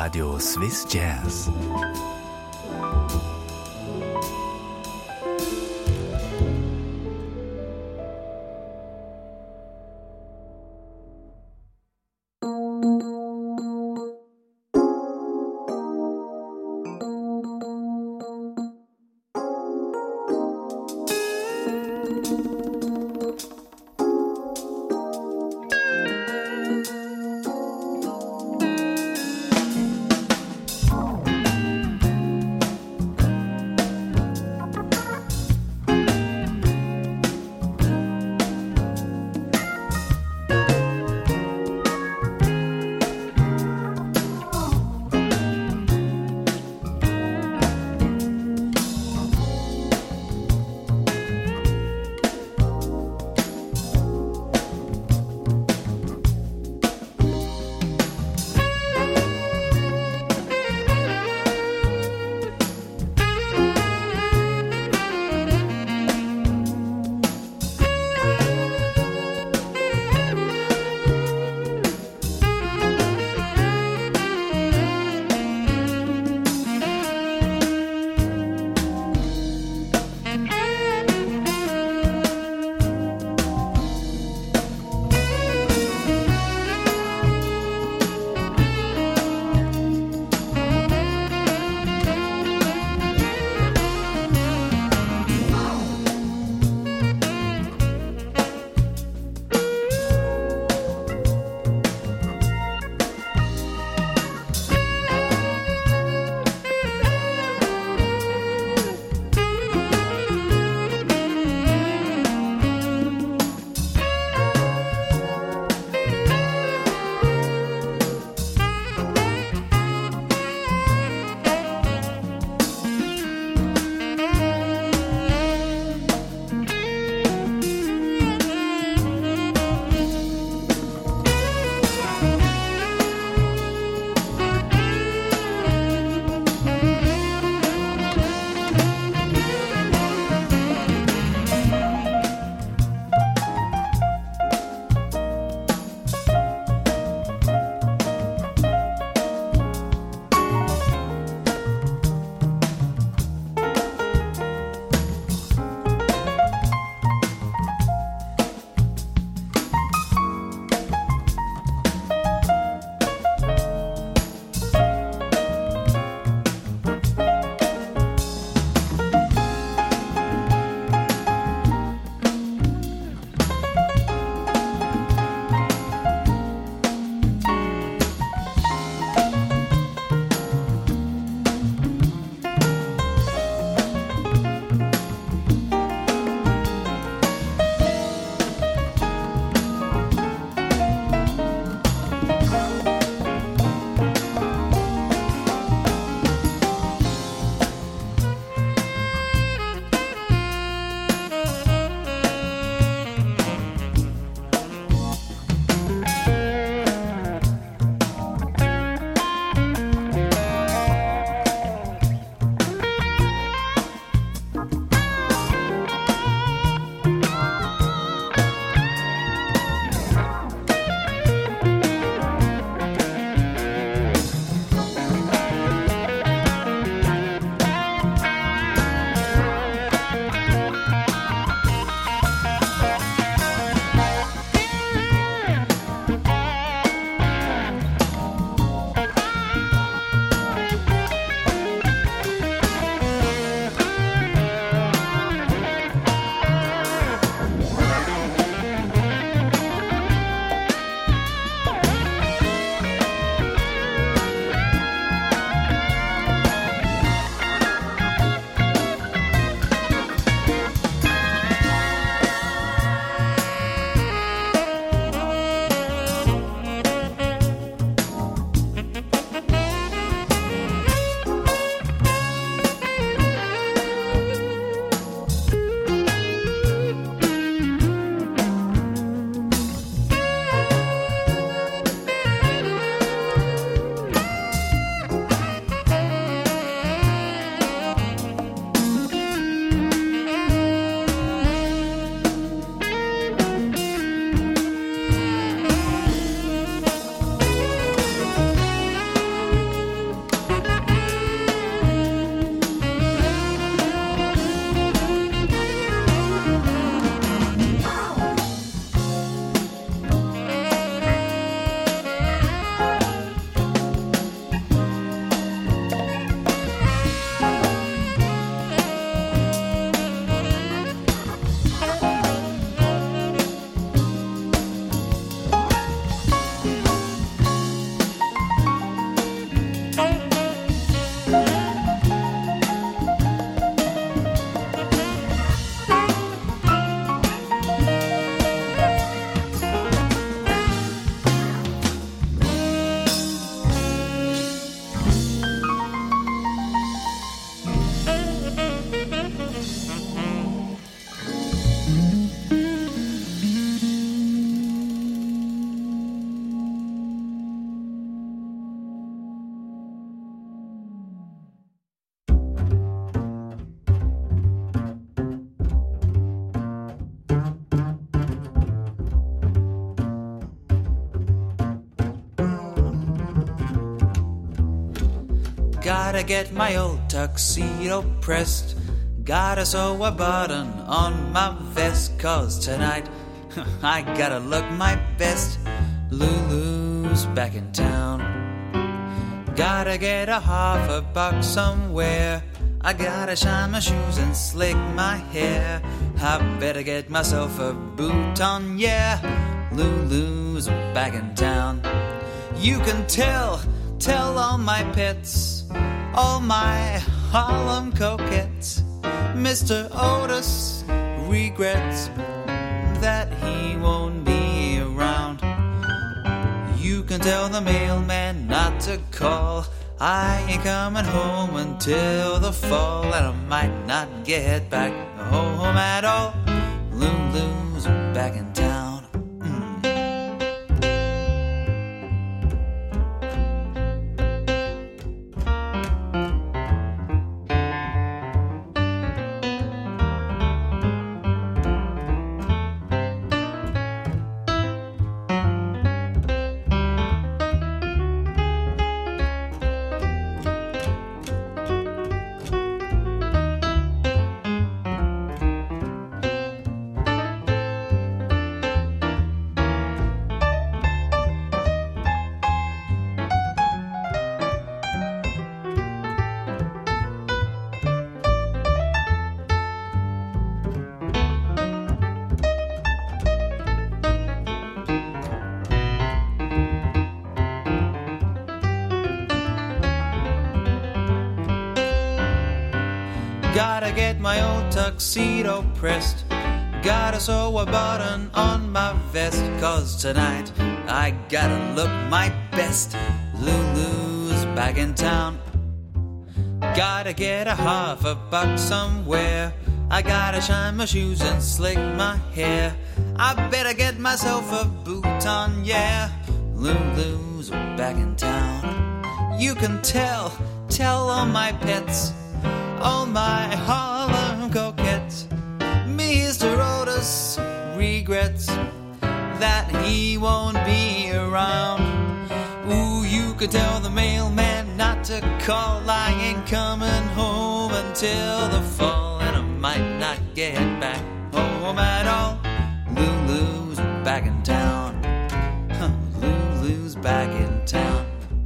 Radio Swiss Jazz. Gotta get my old tuxedo pressed. Gotta sew a button on my vest, 'cause tonight I gotta look my best. Lulu's back in town. Gotta get $50 somewhere. I gotta shine my shoes and slick my hair. I better get myself a boot on, yeah. Lulu's back in town. You can tell all my pets, all my Harlem coquettes. Mr. Otis regrets that he won't be around. You can tell the mailman not to call. I ain't coming home until the fall, and I might not get back home at all. Lulu's back in town. Gotta get my old tuxedo pressed. Gotta sew a button on my vest, 'cause tonight I gotta look my best. Lulu's back in town. Gotta get $50 somewhere. I gotta shine my shoes and slick my hair. I better get myself a boot on, yeah. Lulu's back in town. You can tell all my pets, all my Harlem coquettes. Mr. Otis regrets that he won't be around. Ooh, you could tell the mailman not to call. I ain't coming home until the fall, and I might not get back home at all. Lulu's back in town. Lulu's back in town.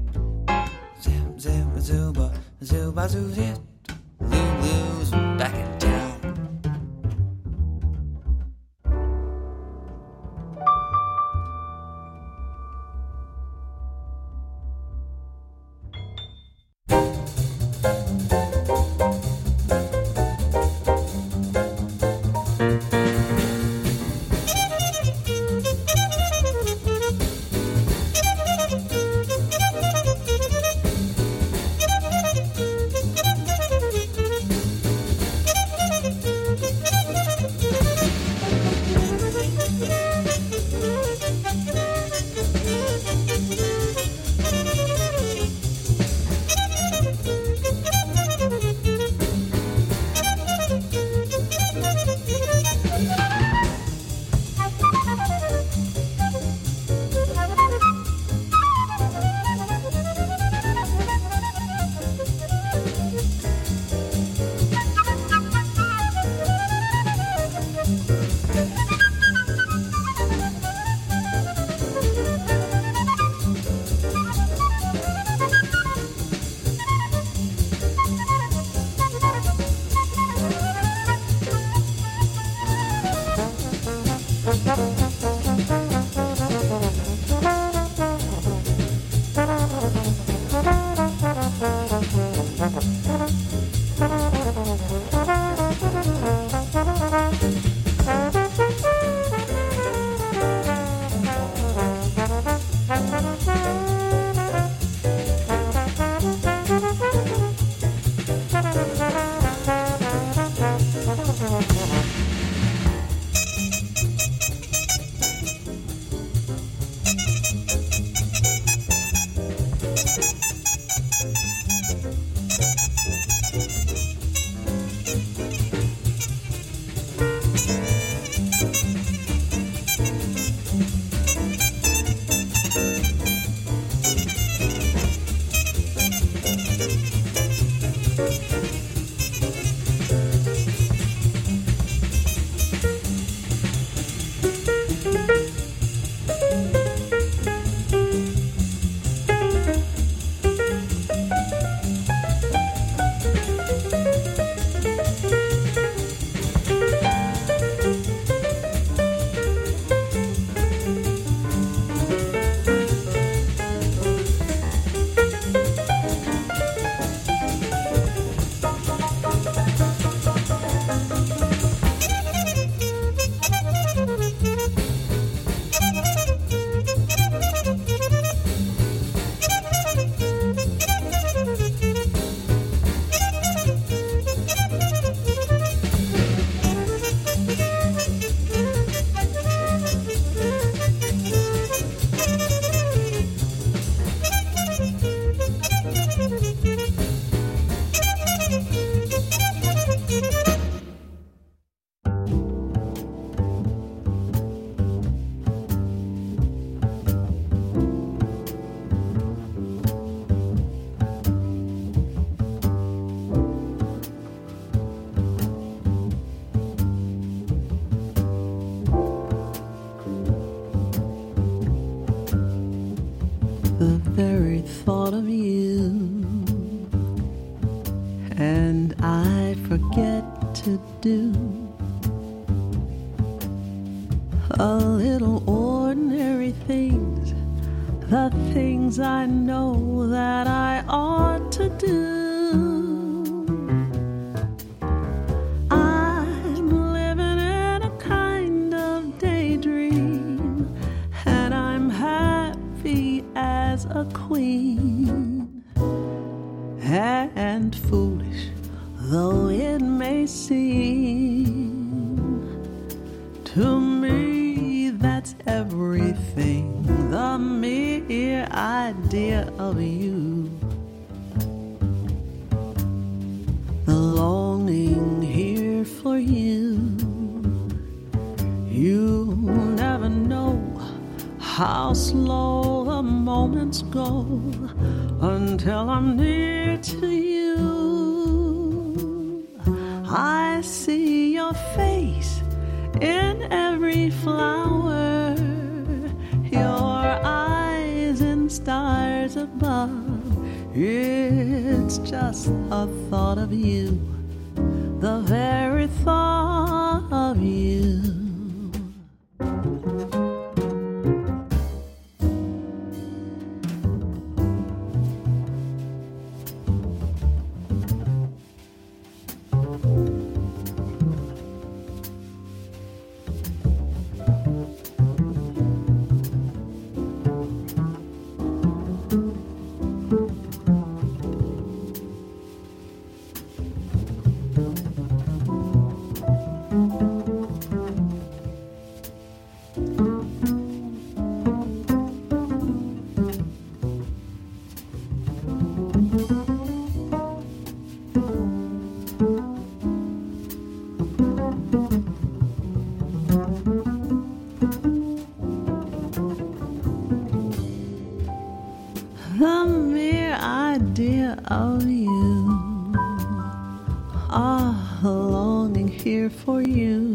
Zuba, zuba, zuba. Lulu's back in town. and I forget to do a little ordinary things, the things I know that I ought to do. I'm living in a kind of daydream, and I'm happy as a queen. And foolish though it may seem, to me that's everything, the mere idea of you, the longing here for you. You never know how slow the moments go until I'm near to you. I see your face in every flower, your eyes in stars above. It's just a thought of you, the very thought of you. The mere idea of you, longing here for you.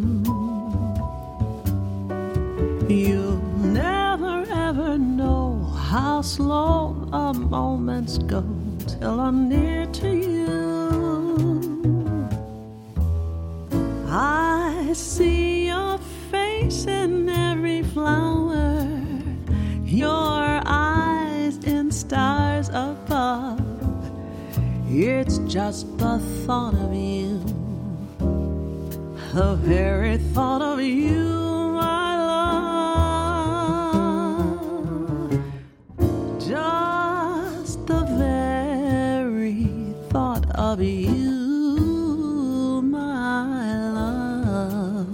You'll never ever know how slow the moments go till I'm near to you. I see your face in every flower, your eyes in stars above. It's just the thought of you, the very thought of you, my love. Just the very thought of you, my love.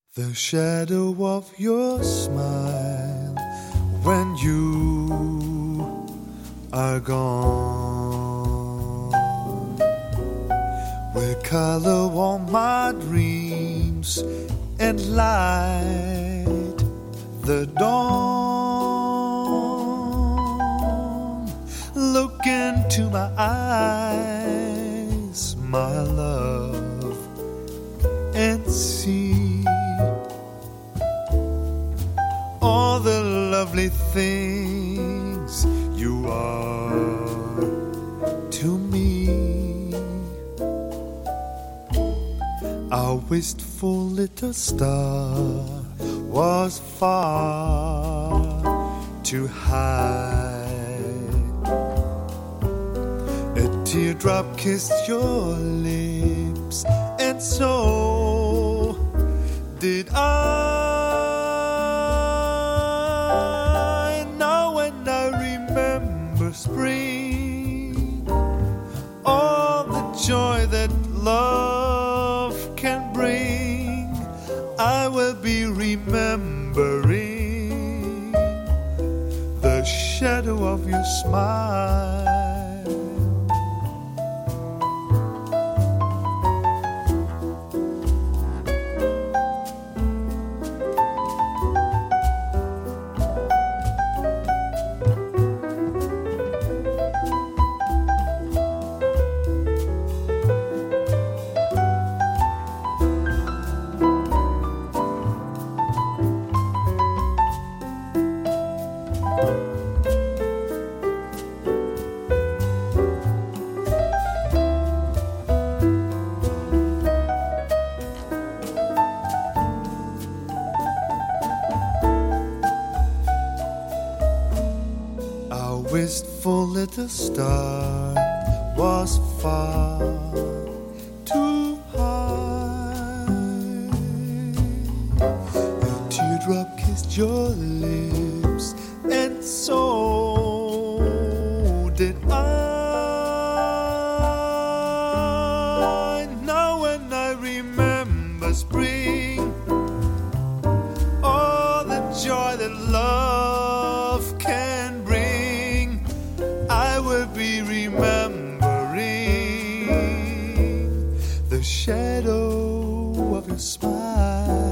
The shadow of your smile when you are gone will color all my dreams and light the dawn. Look into my eyes, my love, and see all the lovely things you are to me. Our wistful little star was far too high. A teardrop kissed your lips, and so did I. Spring, all the joy that love can bring, I will be remembering the shadow of your smile. Wistful little star was far too high. A teardrop kissed your lips, and so did I. Now when I remember spring, all the joy that love can bring, I will be remembering the shadow of your smile.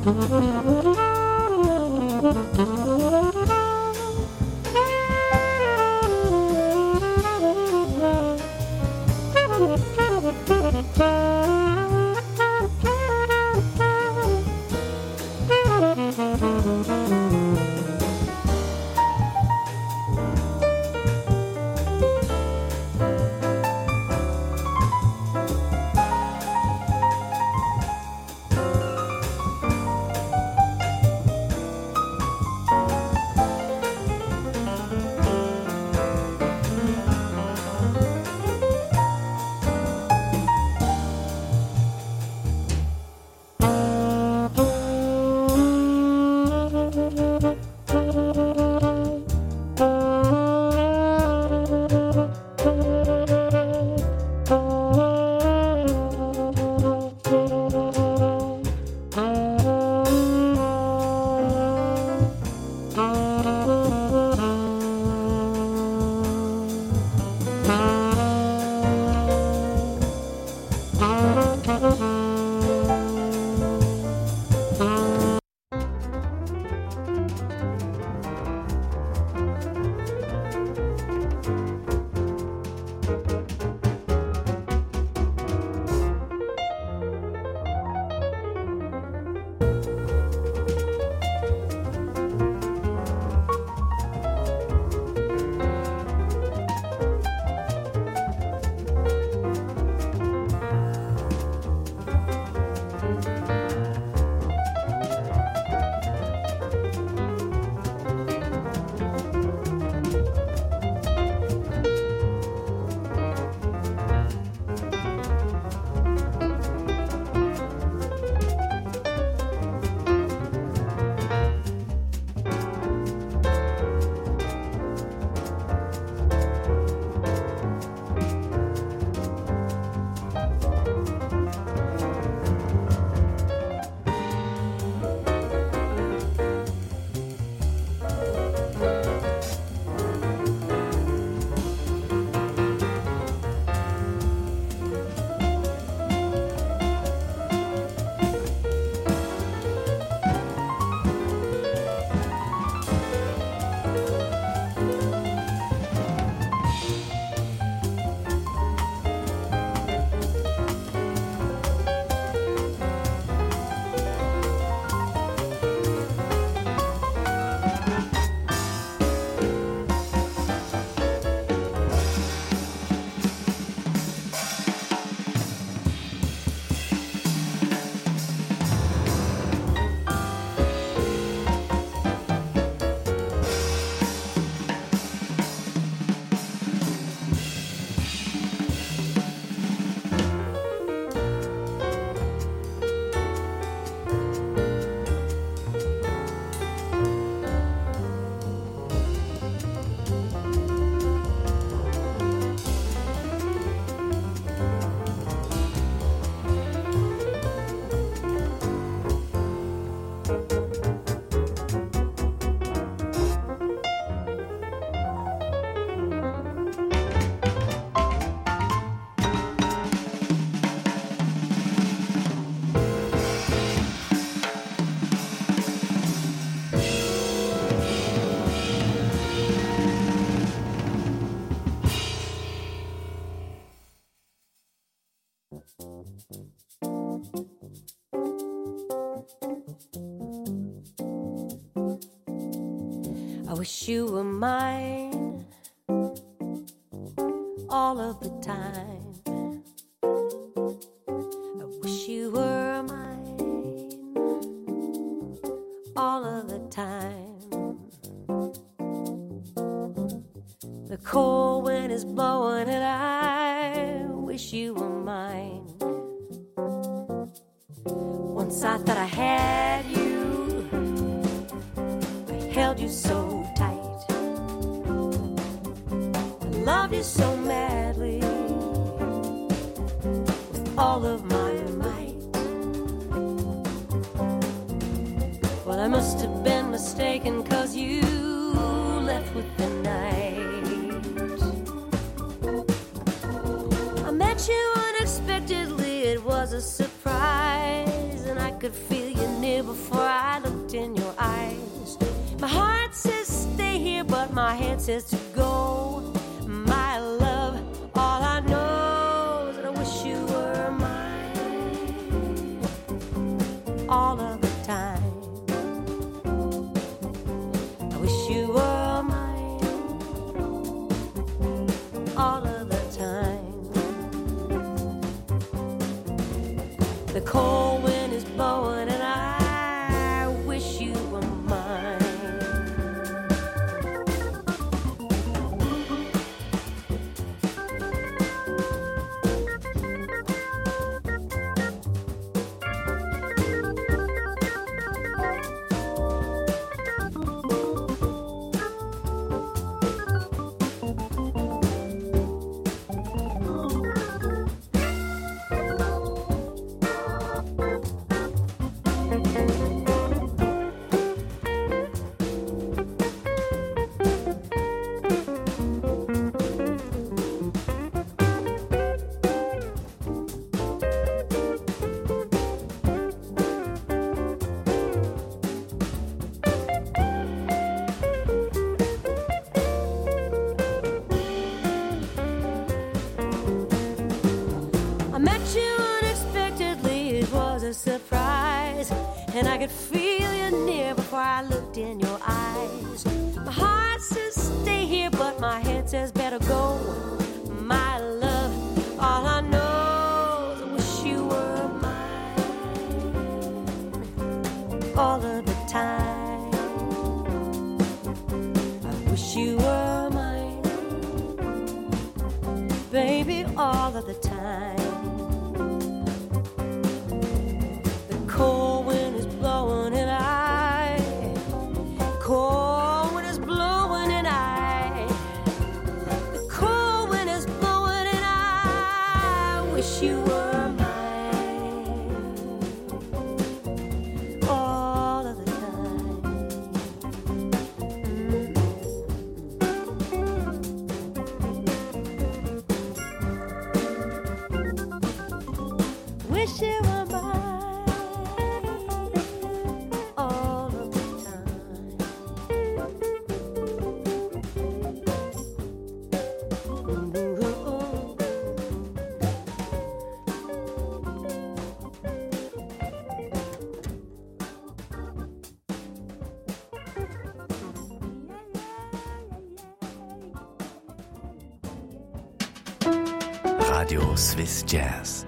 I wish you were mine all of the time. I wish you were mine all of the time. The cold wind is blowing and I wish you were mine. Once I thought I had you, I held you so tight. I loved you so madly with all of my might. Well, I must have been mistaken, 'cause you left with the night. I met you unexpectedly, it was a surprise, and I could feel you near near before I looked in your eyes. My heart says stay here, but my head says to go. My love, all I know is that I wish you were mine all of the time. I wish you were mine all of the time. The cold wind is blowing and I wish you were mine. Surprise, and I could feel you near before I looked in your eyes. My heart says stay here, but my head says better go. My love, all I know is I wish you were mine all of the time. I wish you were mine, baby, all of the time. Cold wind is blowing and cold wind is blowing and the cold wind is blowing and I wish you were mine all of the time. Wish you were mine. Radio Swiss Jazz.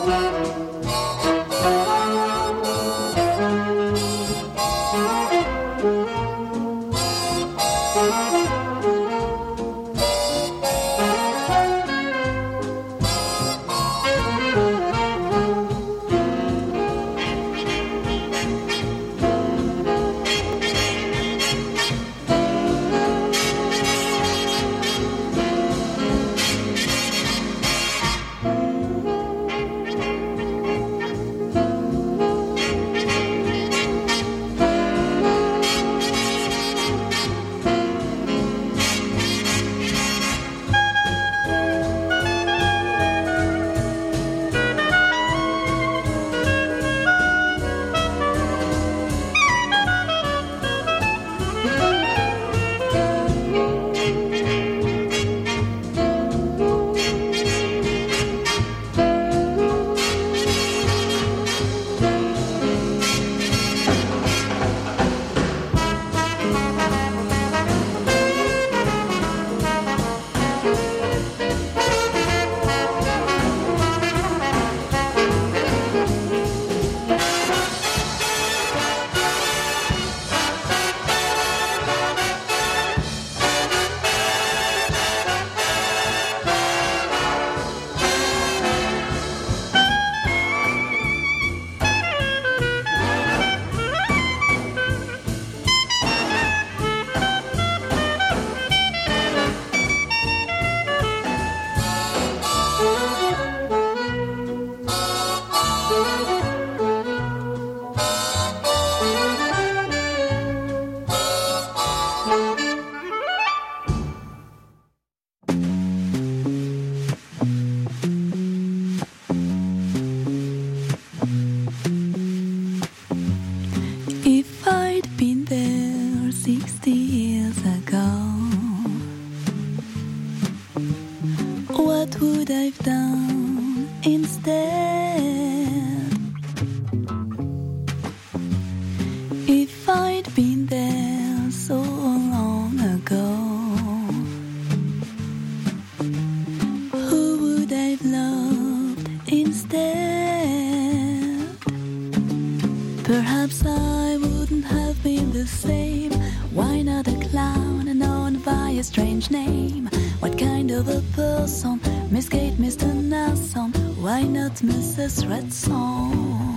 Mrs. Red Song.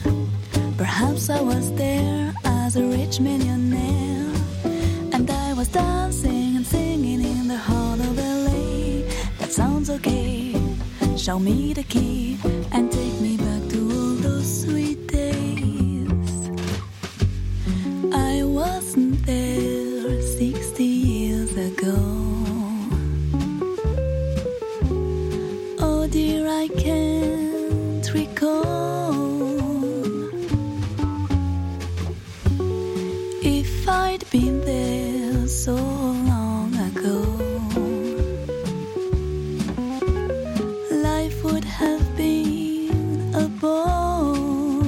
Perhaps I was there as a rich millionaire, and I was dancing and singing in the heart of LA. That sounds okay. Show me the key and take me back to all those sweet days. I wasn't there 60 years ago. Oh dear, I can't recall if I'd been there so long ago. Life would have been a bore.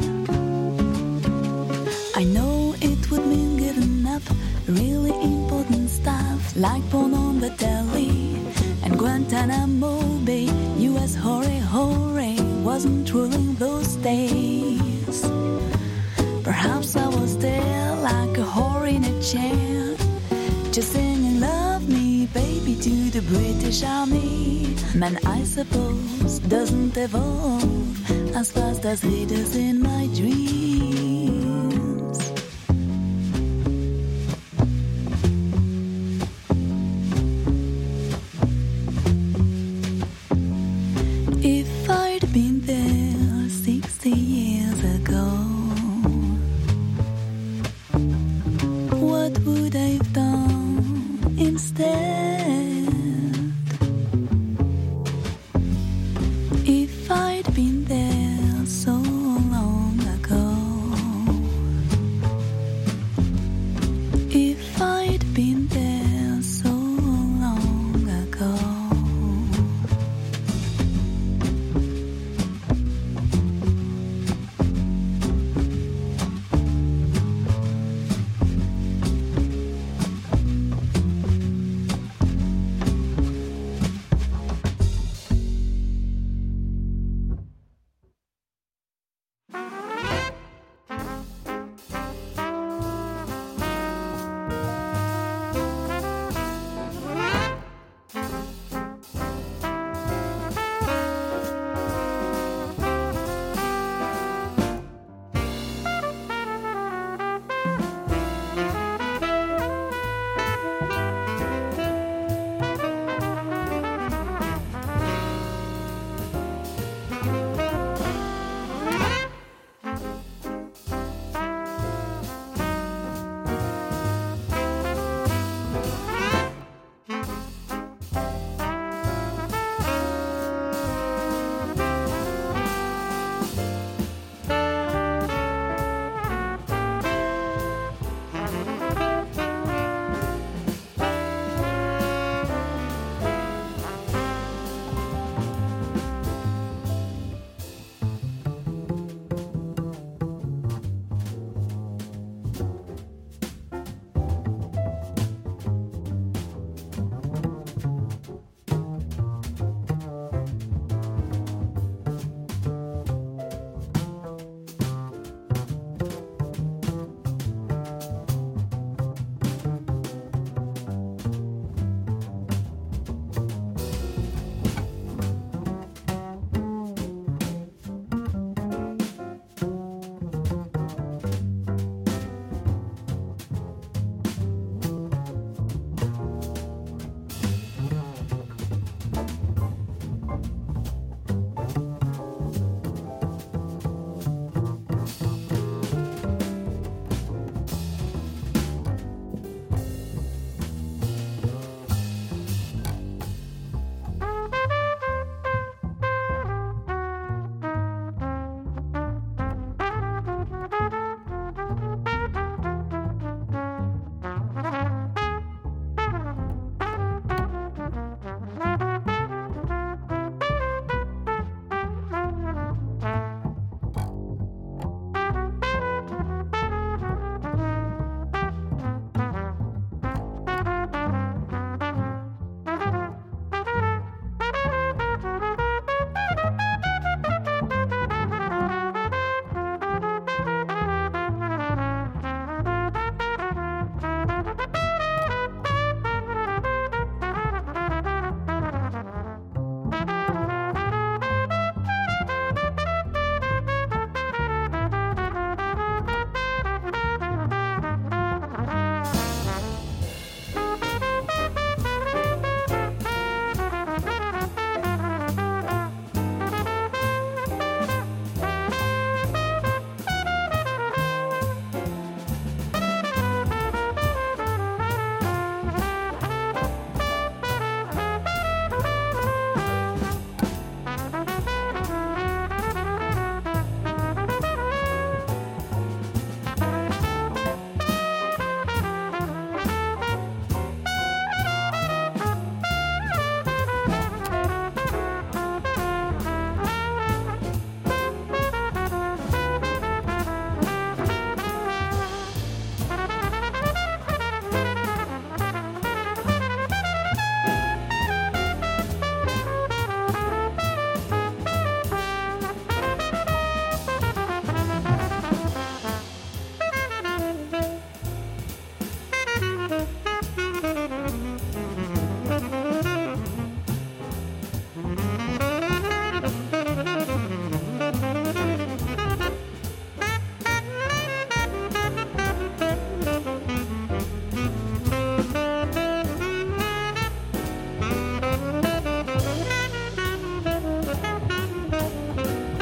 I know it would mean giving up really important stuff like porn on the telly and Guantanamo Bay. US hooray wasn't ruling those days. Perhaps I was there like a whore in a chair, just singing love me baby to the British Army. Man, I suppose, doesn't evolve as fast as it does in my dreams.